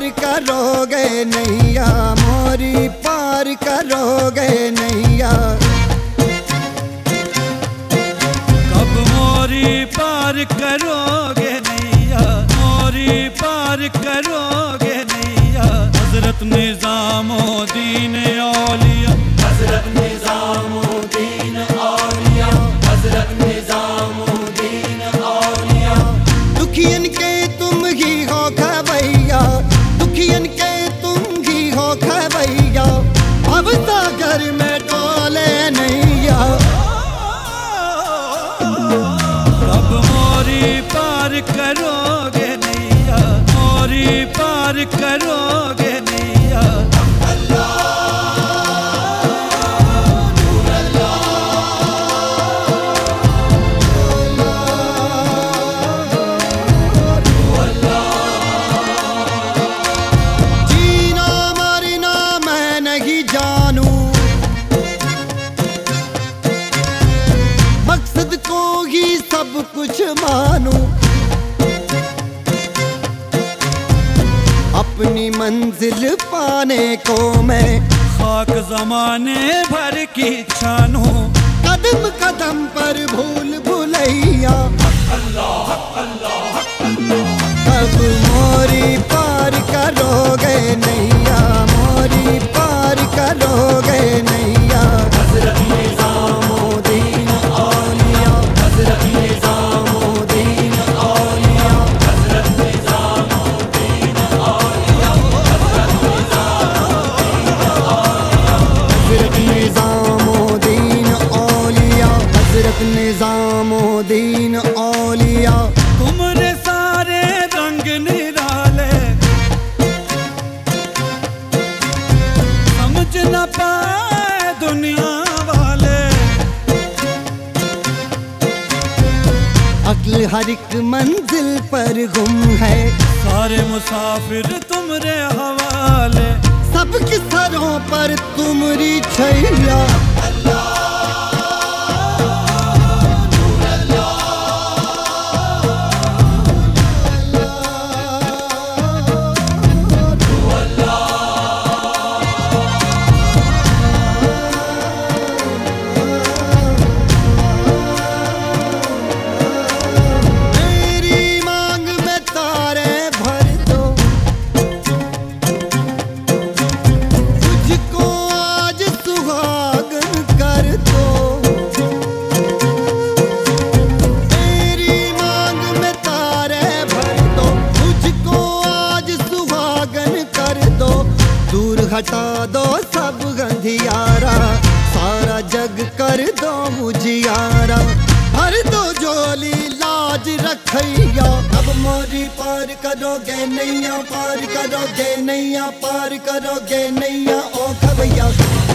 करोगे नैया, मोरी पार करोगे नैया। कब मोरी पार करोगे नैया, मोरी पार करोगे नैया। हजरत निजामुद्दीन औलिया, हजरत निजामुद्दीन औलिया, हजरत निजामुद्दीन औलिया। दुखियन के तुम ही हो खवैया, दुखियन के तुम ही हो खवैया। अब सागर में डोले नैया। कब मोरी पार करोगे नैया, मोरी पार करोगे नैया। जीना मरना मैं नहीं जानू, मकसद को ही सब कुछ मानू। अपनी मंजिल पाने को मैं खाक जमाने भर की छानू। कदम कदम पर भूल भुलैया। कब मोरी पार करोगे नैया, मोरी पार करोगे नैया। हजरत निजामुद्दीन औलिया, हजरत निजामुद्दीन औलिया, हजरत निजामुद्दीन औलिया, हजरत निजामुद्दीन औलिया, हजरत निजामुद्दीन औलिया। तुम्हारे सारे रंग निराले, समझ न पाए दुनिया वाले। अक्ल हर एक मंजिल पर गुम है, सारे मुसाफिर तुम्हारे हवाले। सबके सरों पर तुमरी छैया। मेरी मांग में तारे भर दो, मुझको आज सुहागन कर दो। मेरी मांग में तारे भर दो, मुझको आज सुहागन कर दो। दूर हटा दो सब अंधियारा, सारा जग कर दो मुझियारा। भर दो झोली लाज रखैया। अब मोरी पार करोगे नैया, पार करोगे नैया, पार करोगे नैया। ओ खवैया